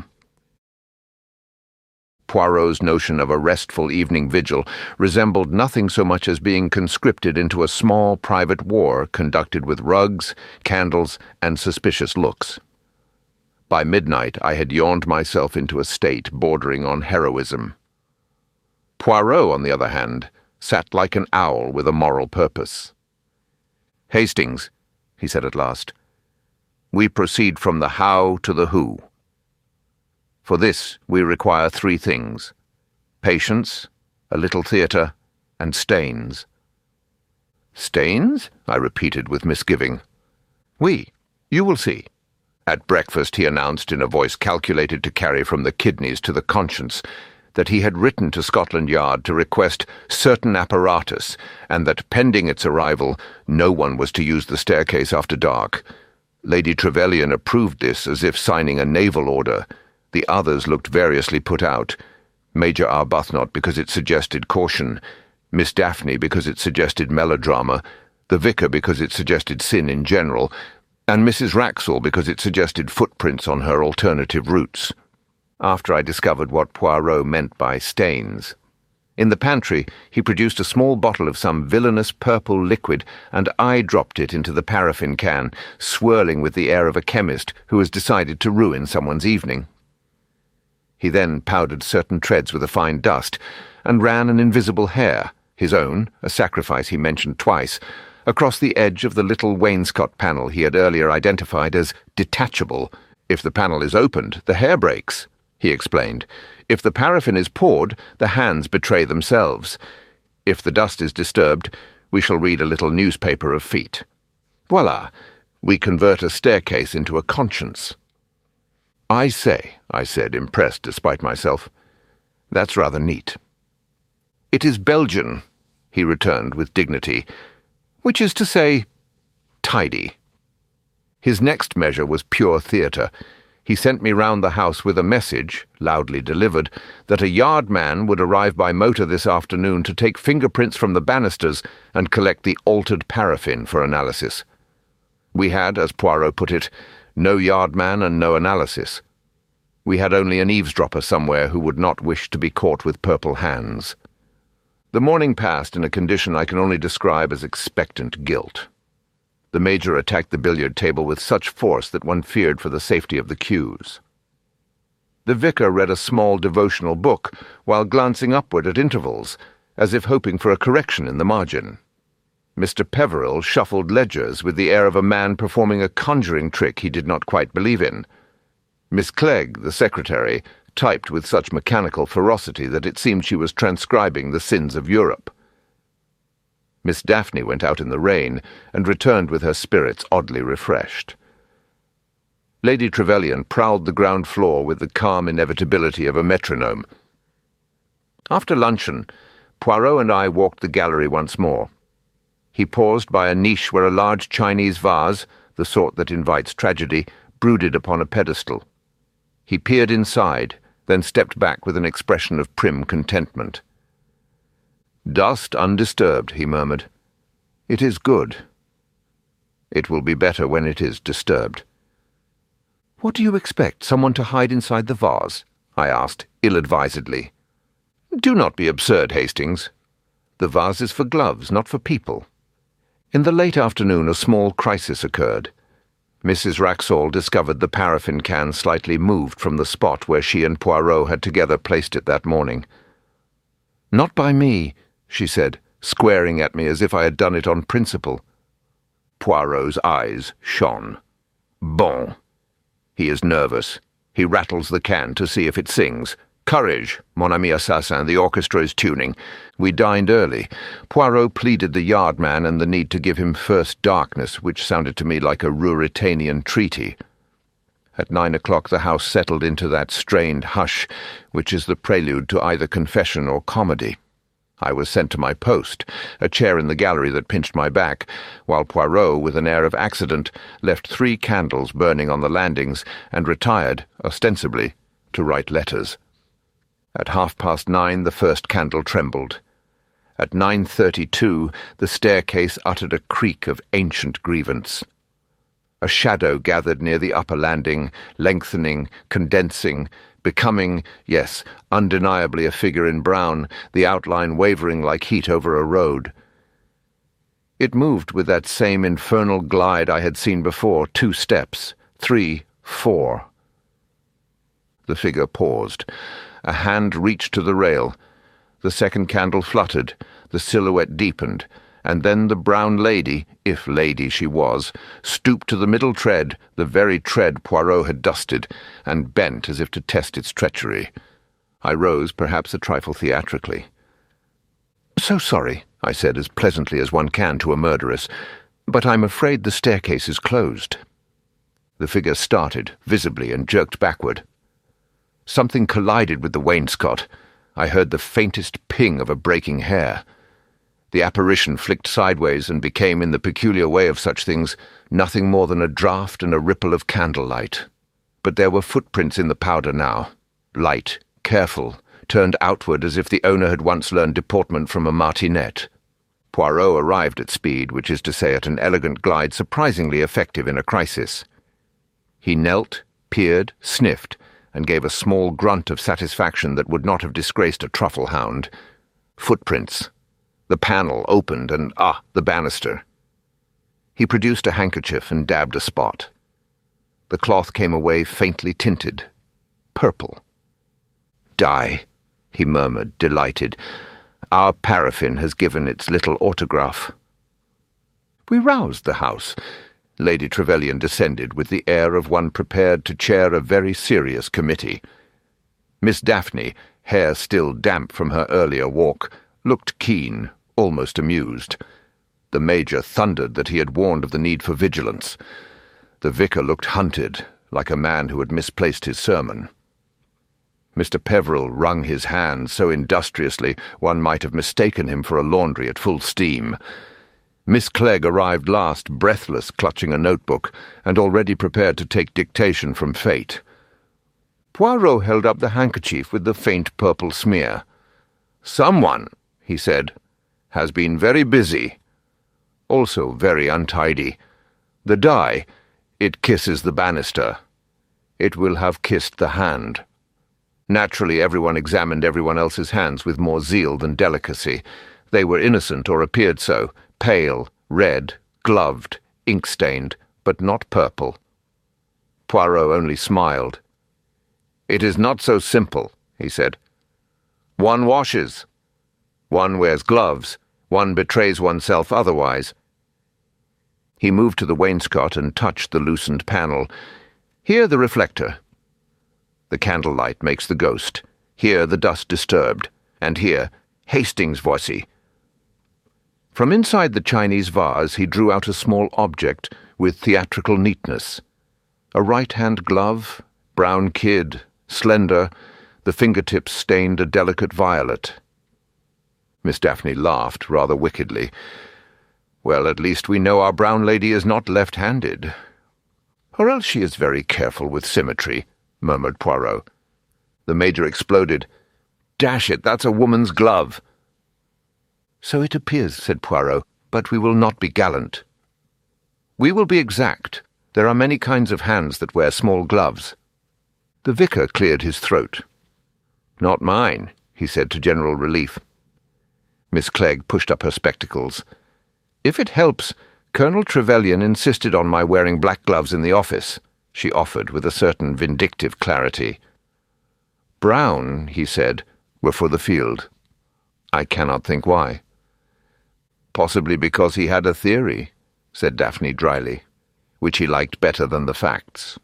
Poirot's notion of a restful evening vigil resembled nothing so much as being conscripted into a small private war conducted with rugs, candles, and suspicious looks. By midnight I had yawned myself into a state bordering on heroism. Poirot, on the other hand, sat like an owl with a moral purpose. "Hastings," he said at last, "we proceed from the how to the who. For this we require three things: patience, a little theatre, and Staines." "Staines?" I repeated with misgiving. "Oui, you will see." At breakfast he announced in a voice calculated to carry from the kidneys to the conscience that he had written to Scotland Yard to request certain apparatus, and that pending its arrival no one was to use the staircase after dark. Lady Trevelyan approved this as if signing a naval order. The others looked variously put out. Major Arbuthnot because it suggested caution, Miss Daphne because it suggested melodrama, the vicar because it suggested sin in general, and Missus Wraxall because it suggested footprints on her alternative routes. After I discovered what Poirot meant by Staines. In the pantry he produced a small bottle of some villainous purple liquid, and I dropped it into the paraffin can, swirling with the air of a chemist who has decided to ruin someone's evening. He then powdered certain treads with a fine dust, and ran an invisible hair, his own, a sacrifice he mentioned twice, across the edge of the little wainscot panel he had earlier identified as detachable. "If the panel is opened, the hair breaks," he explained. "If the paraffin is poured, the hands betray themselves. If the dust is disturbed, we shall read a little newspaper of feet. Voila! We convert a staircase into a conscience." "I say," I said, impressed despite myself. "That's rather neat." "It is Belgian," he returned with dignity, "which is to say, tidy." His next measure was pure theatre. He sent me round the house with a message, loudly delivered, that a yard man would arrive by motor this afternoon to take fingerprints from the banisters and collect the altered paraffin for analysis. We had, as Poirot put it, no yard man and no analysis. We had only an eavesdropper somewhere who would not wish to be caught with purple hands. The morning passed in a condition I can only describe as expectant guilt. The Major attacked the billiard table with such force that one feared for the safety of the cues. The vicar read a small devotional book while glancing upward at intervals, as if hoping for a correction in the margin. Mister Peveril shuffled ledgers with the air of a man performing a conjuring trick he did not quite believe in. Miss Clegg, the secretary, typed with such mechanical ferocity that it seemed she was transcribing the sins of Europe. Miss Daphne went out in the rain, and returned with her spirits oddly refreshed. Lady Trevelyan prowled the ground floor with the calm inevitability of a metronome. After luncheon, Poirot and I walked the gallery once more. He paused by a niche where a large Chinese vase, the sort that invites tragedy, brooded upon a pedestal. He peered inside, then stepped back with an expression of prim contentment. "Dust undisturbed," he murmured. "It is good. It will be better when it is disturbed." "What do you expect, someone to hide inside the vase?" I asked, ill-advisedly. "Do not be absurd, Hastings. The vase is for gloves, not for people." In the late afternoon, a small crisis occurred. Missus Wraxall discovered the paraffin can slightly moved from the spot where she and Poirot had together placed it that morning. "Not by me," she said, squaring at me as if I had done it on principle. Poirot's eyes shone. "Bon. He is nervous. He rattles the can to see if it sings. Courage, mon ami assassin, the orchestra is tuning. We dined early. Poirot pleaded the yardman and the need to give him first darkness, which sounded to me like a Ruritanian treaty. At nine o'clock the house settled into that strained hush, which is the prelude to either confession or comedy. I was sent to my post, a chair in the gallery that pinched my back, while Poirot, with an air of accident, left three candles burning on the landings and retired, ostensibly, to write letters. At half past nine the first candle trembled. At nine thirty-two the staircase uttered a creak of ancient grievance. A shadow gathered near the upper landing, lengthening, condensing, becoming, yes, undeniably a figure in brown, the outline wavering like heat over a road. It moved with that same infernal glide I had seen before, two steps, three, four. The figure paused. A hand reached to the rail. The second candle fluttered, the silhouette deepened, and then the brown lady, if lady she was, stooped to the middle tread, the very tread Poirot had dusted, and bent as if to test its treachery. I rose, perhaps a trifle theatrically. "So sorry," I said as pleasantly as one can to a murderess, "but I'm afraid the staircase is closed." The figure started, visibly, and jerked backward. Something collided with the wainscot. I heard the faintest ping of a breaking hair. The apparition flicked sideways and became, in the peculiar way of such things, nothing more than a draught and a ripple of candlelight. But there were footprints in the powder now, light, careful, turned outward as if the owner had once learned deportment from a martinet. Poirot arrived at speed, which is to say at an elegant glide surprisingly effective in a crisis. He knelt, peered, sniffed, and gave a small grunt of satisfaction that would not have disgraced a truffle hound. Footprints. The panel opened, and ah, the banister. He produced a handkerchief and dabbed a spot. The cloth came away faintly tinted. Purple. "Die," he murmured, delighted. "Our paraffin has given its little autograph." We roused the house. Lady Trevelyan descended with the air of one prepared to chair a very serious committee. Miss Daphne, hair still damp from her earlier walk, looked keen, almost amused. The Major thundered that he had warned of the need for vigilance. The vicar looked hunted, like a man who had misplaced his sermon. Mister Peveril wrung his hands so industriously one might have mistaken him for a laundry at full steam. Miss Clegg arrived last, breathless, clutching a notebook, and already prepared to take dictation from fate. Poirot held up the handkerchief with the faint purple smear. "Someone," he said, "has been very busy. Also very untidy. The dye, it kisses the banister. It will have kissed the hand." Naturally, everyone examined everyone else's hands with more zeal than delicacy. They were innocent, or appeared so, pale, red, gloved, ink-stained, but not purple. Poirot only smiled. "It is not so simple," he said. "One washes. One wears gloves. One betrays oneself otherwise." He moved to the wainscot and touched the loosened panel. "Here the reflector. The candlelight makes the ghost. Here the dust disturbed. And here, Hastings' voicy." From inside the Chinese vase he drew out a small object with theatrical neatness. A right-hand glove, brown kid, slender, the fingertips stained a delicate violet. Miss Daphne laughed rather wickedly. Well, at least we know our brown lady is not left-handed. Or else she is very careful with symmetry, murmured Poirot. The Major exploded. Dash it, that's a woman's glove. So it appears, said Poirot, but we will not be gallant. We will be exact. There are many kinds of hands that wear small gloves. The vicar cleared his throat. Not mine, he said to general relief. Miss Clegg pushed up her spectacles. If it helps, Colonel Trevelyan insisted on my wearing black gloves in the office, she offered with a certain vindictive clarity. Brown, he said, were for the field. I cannot think why. Possibly because he had a theory, said Daphne dryly, which he liked better than the facts.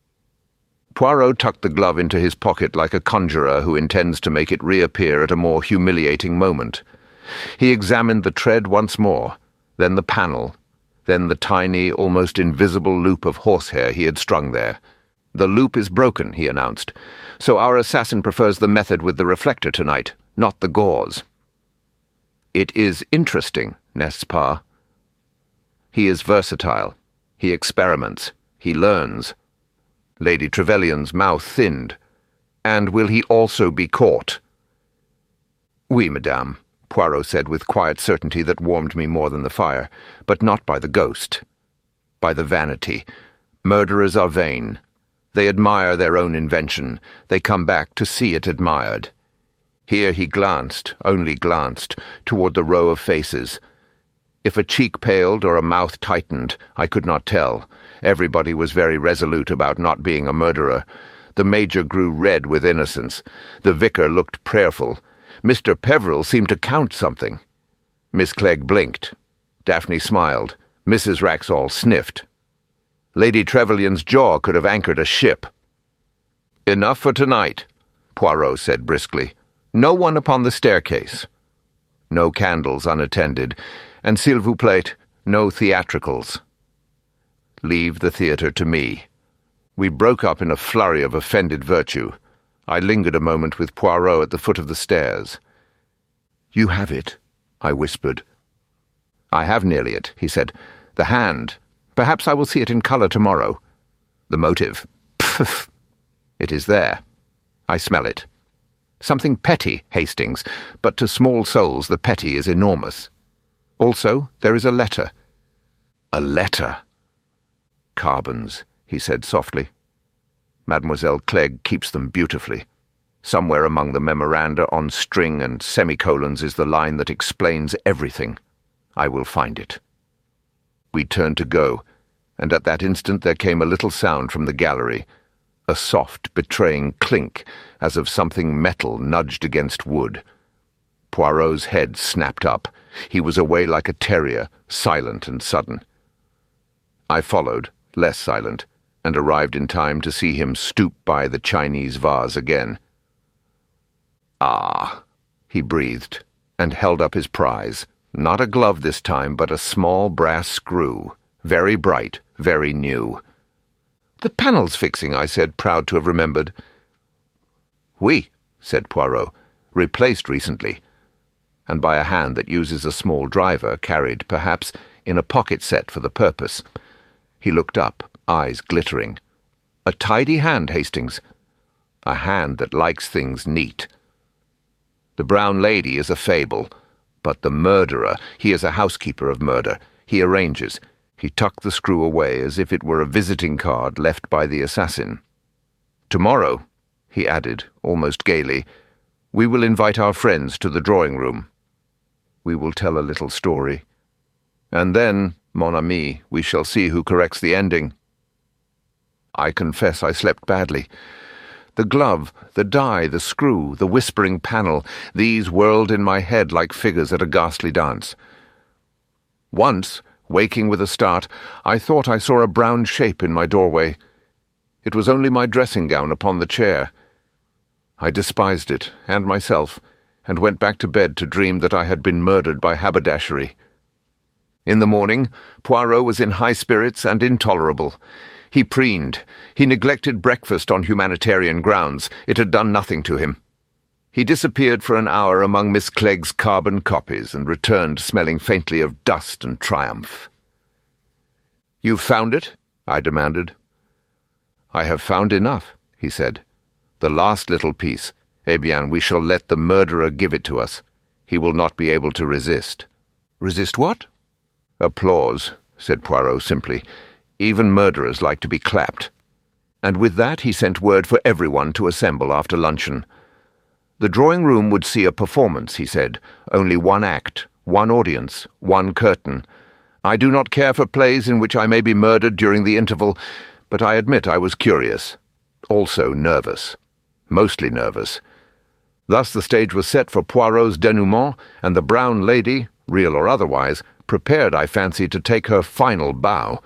Poirot tucked the glove into his pocket like a conjurer who intends to make it reappear at a more humiliating moment. He examined the tread once more, then the panel, then the tiny, almost invisible loop of horsehair he had strung there. The loop is broken, he announced, so our assassin prefers the method with the reflector tonight, not the gauze. It is interesting, n'est-ce pas? He is versatile. He experiments. He learns. Lady Trevelyan's mouth thinned. And will he also be caught? Oui, madame, Poirot said with quiet certainty that warmed me more than the fire, but not by the ghost. By the vanity. Murderers are vain. They admire their own invention. They come back to see it admired. Here he glanced, only glanced, toward the row of faces. If a cheek paled or a mouth tightened, I could not tell. Everybody was very resolute about not being a murderer. The Major grew red with innocence. The vicar looked prayerful. Mister Peveril seemed to count something. Miss Clegg blinked. Daphne smiled. Missus Wraxall sniffed. Lady Trevelyan's jaw could have anchored a ship. Enough for tonight, Poirot said briskly. No one upon the staircase. No candles unattended, and s'il vous plaît, no theatricals. Leave the theatre to me. We broke up in a flurry of offended virtue. I lingered a moment with Poirot at the foot of the stairs. You have it, I whispered. I have nearly it, he said. The hand. Perhaps I will see it in colour tomorrow. The motive. Pff! It is there. I smell it. Something petty, Hastings, but to small souls the petty is enormous. Also, there is a letter. A letter. Carbons, he said softly. Mademoiselle Clegg keeps them beautifully. Somewhere among the memoranda on string and semicolons is the line that explains everything. I will find it. We turned to go, and at that instant there came a little sound from the gallery, a soft, betraying clink, as of something metal nudged against wood. Poirot's head snapped up. He was away like a terrier, silent and sudden. I followed, less silent, and arrived in time to see him stoop by the Chinese vase again. Ah, he breathed, and held up his prize. Not a glove this time, but a small brass screw, very bright, very new. The panel's fixing, I said, proud to have remembered. Oui, said Poirot, replaced recently, and by a hand that uses a small driver carried, perhaps, in a pocket set for the purpose. He looked up, eyes glittering. A tidy hand, Hastings. A hand that likes things neat. The brown lady is a fable, but the murderer, he is a housekeeper of murder. He arranges. He tucked the screw away as if it were a visiting card left by the assassin. Tomorrow, he added, almost gaily, we will invite our friends to the drawing-room. We will tell a little story. And then, mon ami, we shall see who corrects the ending. I confess I slept badly. The glove, the die, the screw, the whispering panel, these whirled in my head like figures at a ghastly dance. Once, waking with a start, I thought I saw a brown shape in my doorway. It was only my dressing-gown upon the chair. I despised it, and myself, and went back to bed to dream that I had been murdered by haberdashery. In the morning, Poirot was in high spirits and intolerable. He preened. He neglected breakfast on humanitarian grounds. It had done nothing to him. He disappeared for an hour among Miss Clegg's carbon copies and returned smelling faintly of dust and triumph. "You've found it?" I demanded. "I have found enough," he said. "The last little piece. Eh bien, we shall let the murderer give it to us. He will not be able to resist." "Resist what?" "Applause," said Poirot simply. "Even murderers like to be clapped." And with that he sent word for everyone to assemble after luncheon. The drawing-room would see a performance, he said. Only one act, one audience, one curtain. I do not care for plays in which I may be murdered during the interval, but I admit I was curious. Also nervous. Mostly nervous. Thus the stage was set for Poirot's denouement, and the brown lady, real or otherwise, prepared, I fancy, to take her final bow.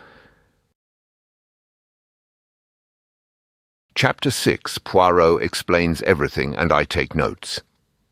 Chapter six. Poirot explains everything, and I take notes.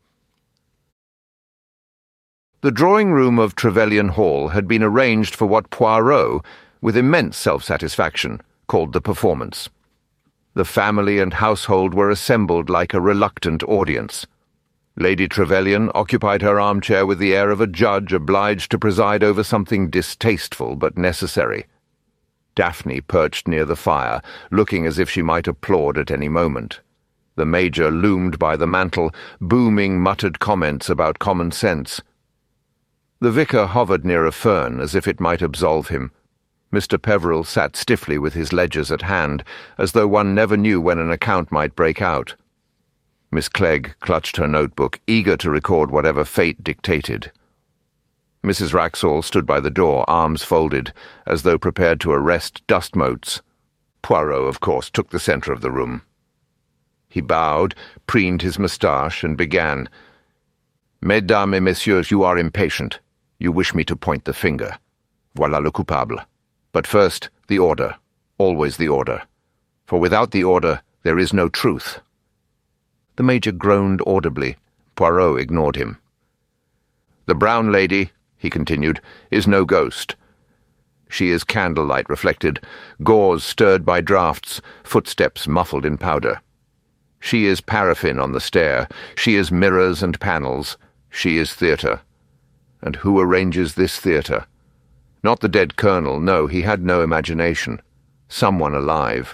The drawing-room of Trevelyan Hall had been arranged for what Poirot, with immense self-satisfaction, called the performance. The family and household were assembled like a reluctant audience. Lady Trevelyan occupied her armchair with the air of a judge obliged to preside over something distasteful but necessary. Daphne perched near the fire, looking as if she might applaud at any moment. The Major loomed by the mantel, booming muttered comments about common sense. The vicar hovered near a fern, as if it might absolve him. Mister Peveril sat stiffly with his ledgers at hand, as though one never knew when an account might break out. Miss Clegg clutched her notebook, eager to record whatever fate dictated. Missus Wraxall stood by the door, arms folded, as though prepared to arrest dust motes. Poirot, of course, took the centre of the room. He bowed, preened his moustache, and began. "Mesdames et messieurs, you are impatient. You wish me to point the finger. Voilà le coupable. But first, the order. Always the order. For without the order, there is no truth." The Major groaned audibly. Poirot ignored him. "The brown lady," he continued, "is no ghost. She is candlelight reflected, gauze stirred by draughts, footsteps muffled in powder. She is paraffin on the stair, she is mirrors and panels, she is theatre. And who arranges this theatre? Not the dead colonel, no, he had no imagination. Someone alive."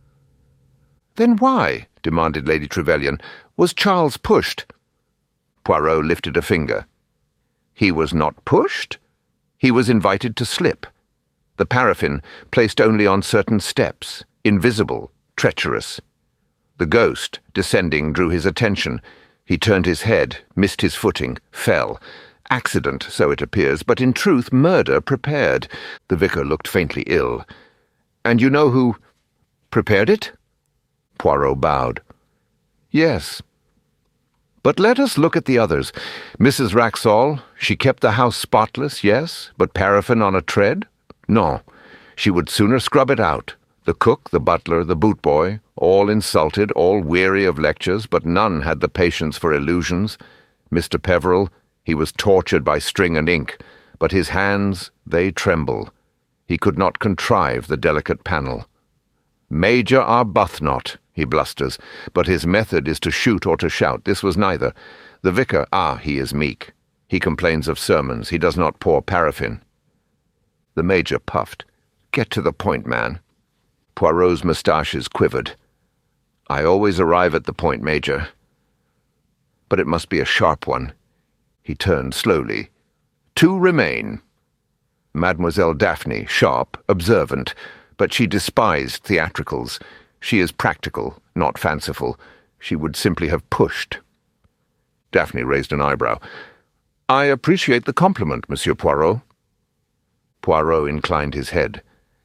"Then why," demanded Lady Trevelyan, "was Charles pushed?" Poirot lifted a finger. "He was not pushed. He was invited to slip. The paraffin placed only on certain steps, invisible, treacherous. The ghost, descending, drew his attention. He turned his head, missed his footing, fell. Accident, so it appears, but in truth murder prepared." The vicar looked faintly ill. "And you know who prepared it?" Poirot bowed. "Yes. But let us look at the others. Missus Wraxall, she kept the house spotless, yes, but paraffin on a tread? No. She would sooner scrub it out. The cook, the butler, the boot-boy, all insulted, all weary of lectures, but none had the patience for illusions. Mister Peveril, he was tortured by string and ink, but his hands, they tremble. He could not contrive the delicate panel. Major Arbuthnot, he blusters, but his method is to shoot or to shout. This was neither. The vicar, ah, he is meek. He complains of sermons. He does not pour paraffin." The Major puffed. "Get to the point, man." Poirot's moustaches quivered. "I always arrive at the point, Major. But it must be a sharp one." He turned slowly. "Two remain. Mademoiselle Daphne, sharp, observant, but she despised theatricals. She is practical, not fanciful. She would simply have pushed." Daphne raised an eyebrow. "I appreciate the compliment, Monsieur Poirot." Poirot inclined his head.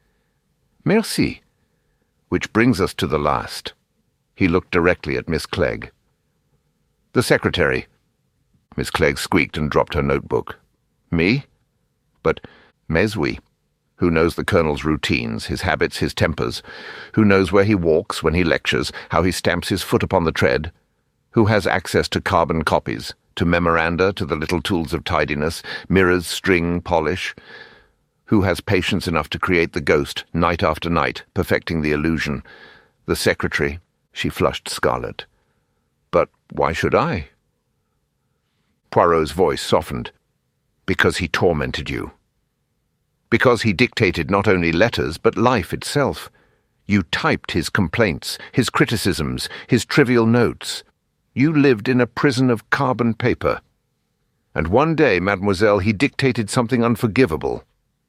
"Merci. Which brings us to the last." He looked directly at Miss Clegg. "The secretary." Miss Clegg squeaked and dropped her notebook. "Me? But, mais oui. Who knows the colonel's routines, his habits, his tempers? Who knows where he walks when he lectures, how he stamps his foot upon the tread? Who has access to carbon copies, to memoranda, to the little tools of tidiness, mirrors, string, polish? Who has patience enough to create the ghost, night after night, perfecting the illusion? The secretary." She flushed scarlet. But why should I? Poirot's voice softened. Because he tormented you. Because he dictated not only letters, but life itself. You typed his complaints, his criticisms, his trivial notes. You lived in a prison of carbon paper. And one day, mademoiselle, he dictated something unforgivable.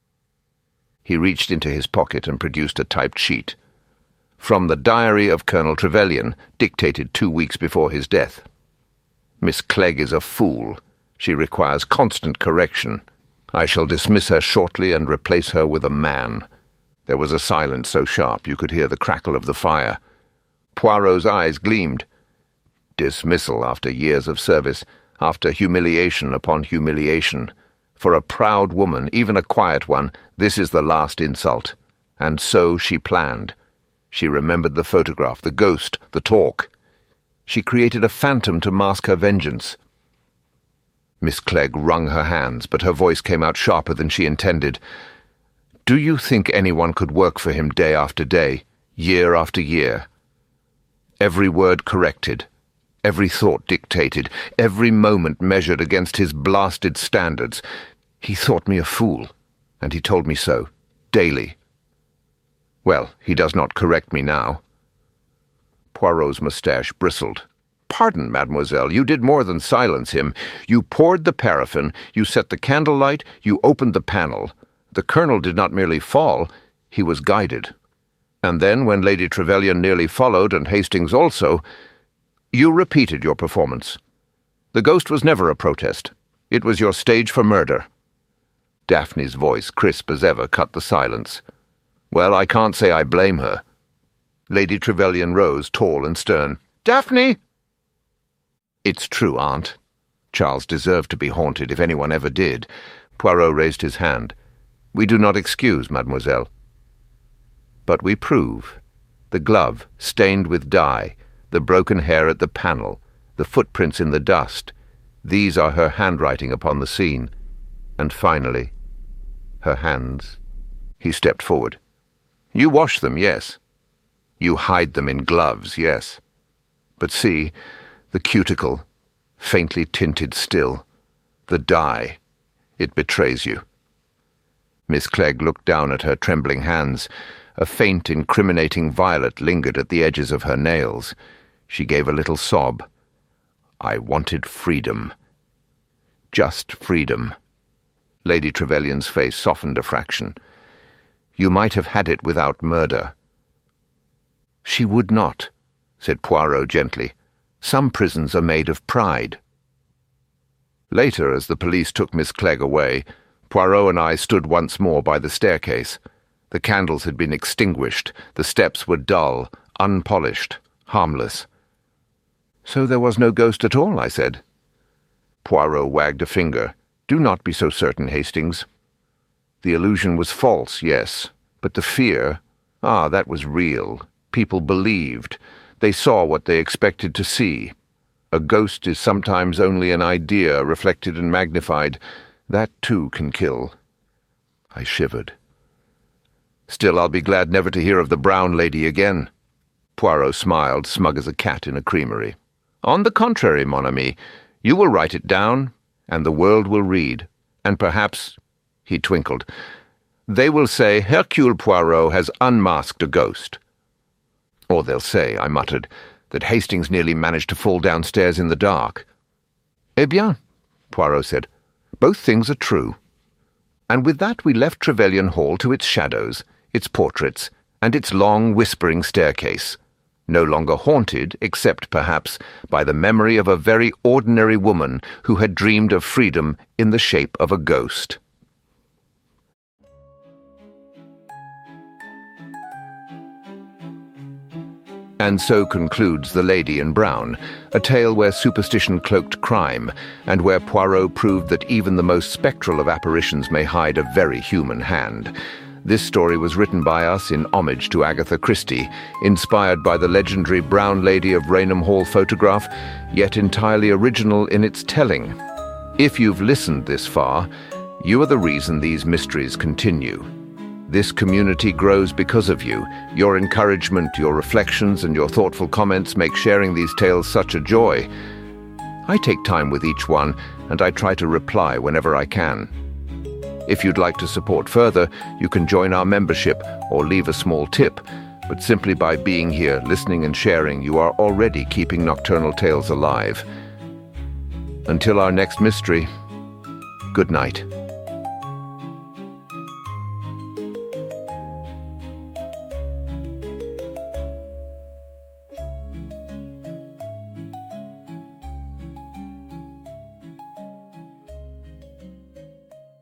He reached into his pocket and produced a typed sheet. From the diary of Colonel Trevelyan, dictated two weeks before his death. Miss Clegg is a fool. She requires constant correction. I shall dismiss her shortly and replace her with a man. There was a silence so sharp you could hear the crackle of the fire. Poirot's eyes gleamed. Dismissal after years of service, after humiliation upon humiliation. For a proud woman, even a quiet one, this is the last insult. And so she planned. She remembered the photograph, the ghost, the talk. She created a phantom to mask her vengeance. Miss Clegg wrung her hands, but her voice came out sharper than she intended. Do you think anyone could work for him day after day, year after year? Every word corrected, every thought dictated, every moment measured against his blasted standards. He thought me a fool, and he told me so, daily. Well, he does not correct me now. Poirot's moustache bristled. Pardon, mademoiselle, you did more than silence him. You poured the paraffin, you set the candlelight, you opened the panel. The colonel did not merely fall, he was guided. And then, when Lady Trevelyan nearly followed, and Hastings also, you repeated your performance. The ghost was never a protest. It was your stage for murder. Daphne's voice, crisp as ever, cut the silence. Well, I can't say I blame her. Lady Trevelyan rose, tall and stern. Daphne! It's true, Aunt. Charles deserved to be haunted, if anyone ever did. Poirot raised his hand. We do not excuse, mademoiselle. But we prove. The glove, stained with dye, the broken hair at the panel, the footprints in the dust. These are her handwriting upon the scene. And finally, her hands. He stepped forward. You wash them, yes. You hide them in gloves, yes. But see, the cuticle, faintly tinted still. The dye. It betrays you. Miss Clegg looked down at her trembling hands. A faint, incriminating violet lingered at the edges of her nails. She gave a little sob. I wanted freedom. Just freedom. Lady Trevelyan's face softened a fraction. You might have had it without murder. She would not, said Poirot gently. Some prisons are made of pride. Later, as the police took Miss Clegg away, Poirot and I stood once more by the staircase. The candles had been extinguished. The steps were dull, unpolished, harmless. So there was no ghost at all, I said. Poirot wagged a finger. Do not be so certain, Hastings. The illusion was false, yes, but the fear, ah, that was real. People believed. They saw what they expected to see. A ghost is sometimes only an idea reflected and magnified. That, too, can kill. I shivered. Still, I'll be glad never to hear of the brown lady again. Poirot smiled, smug as a cat in a creamery. On the contrary, mon ami, you will write it down, and the world will read, and perhaps, he twinkled, they will say Hercule Poirot has unmasked a ghost. Or they'll say, I muttered, that Hastings nearly managed to fall downstairs in the dark. Eh bien, Poirot said, both things are true. And with that we left Trevelyan Hall to its shadows, its portraits, and its long, whispering staircase, no longer haunted, except, perhaps, by the memory of a very ordinary woman who had dreamed of freedom in the shape of a ghost. And so concludes The Lady in Brown, a tale where superstition cloaked crime, and where Poirot proved that even the most spectral of apparitions may hide a very human hand. This story was written by us in homage to Agatha Christie, inspired by the legendary Brown Lady of Raynham Hall photograph, yet entirely original in its telling. If you've listened this far, you are the reason these mysteries continue. This community grows because of you. Your encouragement, your reflections, and your thoughtful comments make sharing these tales such a joy. I take time with each one, and I try to reply whenever I can. If you'd like to support further, you can join our membership or leave a small tip, but simply by being here, listening and sharing, you are already keeping Nocturnal Tales alive. Until our next mystery, good night.